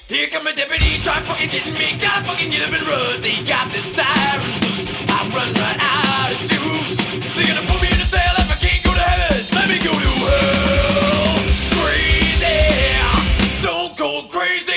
Here come a deputy, try fucking getting me. Gotta fucking get up and run. They got the sirens loose. I run right out of juice. They're gonna put me in a cell if I can't go to heaven. Let me go to hell. Crazy, don't go crazy.